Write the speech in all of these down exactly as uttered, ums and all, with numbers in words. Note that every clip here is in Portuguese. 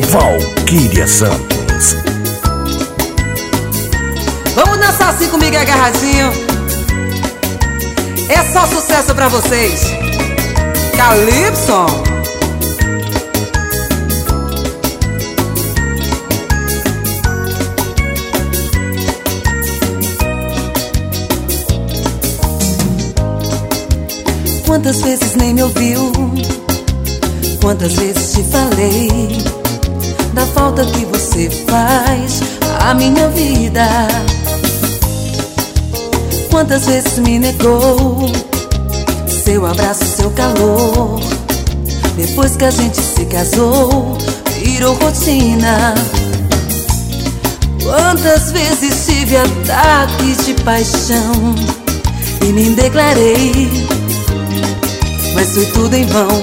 Valquíria Santos. Vamos dançar assim comigo agarradinho. É só sucesso pra vocês. Calypso. Quantas vezes nem me ouviu? Quantas vezes te falei da falta que você faz à minha vida? Quantas vezes me negou seu abraço, seu calor? Depois que a gente se casou, virou rotina. Quantas vezes tive ataques de paixão e me declarei, mas foi tudo em vão.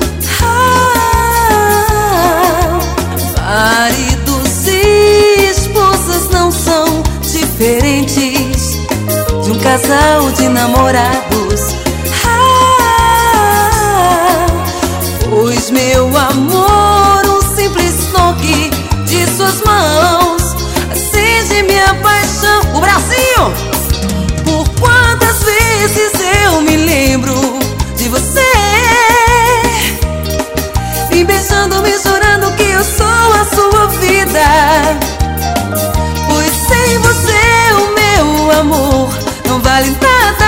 Ah, maridos e esposas não são diferentes de um casal de namorados. Ah, pois meu amor, um simples toque de suas mãos acende minha paixão. O bracinho! Por quantas vezes eu me lembro de você, me beijando, me jurando que eu sou a sua vida. Pois sem você o meu amor não vale nada.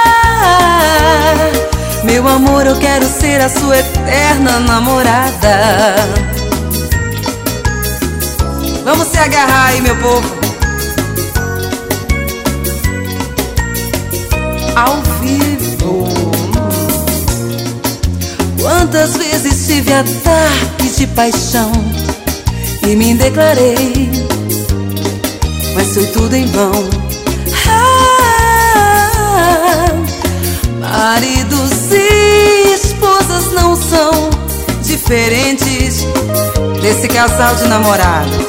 Meu amor, eu quero ser a sua eterna namorada. Vamos se agarrar aí, meu povo. Ao vivo. Quantas vezes tive ataques de paixão e me declarei, mas foi tudo em vão. Ah, maridos e esposas não são diferentes desse casal de namorados.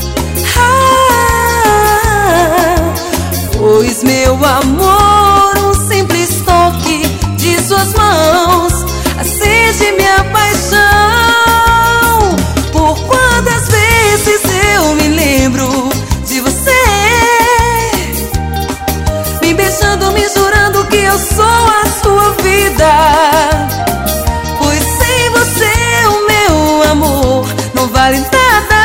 Ah, pois meu amor, um simples toque de suas mãos acende minha paixão. Por quantas vezes eu me lembro de você, me beijando, me jurando que eu sou a sua vida. Pois sem você o meu amor não vale nada.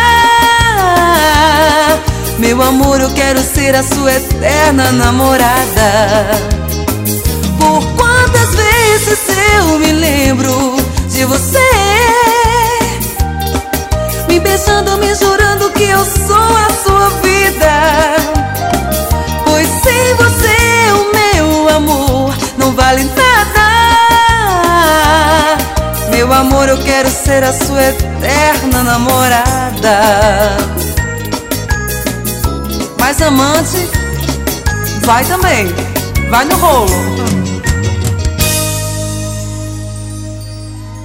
Meu amor, eu quero ser a sua eterna namorada. Por quantas vezes eu me lembro de você, me beijando, me jurando que eu sou a sua vida. Pois sem você o meu amor não vale nada. Meu amor, eu quero ser a sua eterna namorada. Mas amante, vai também, vai no rolo.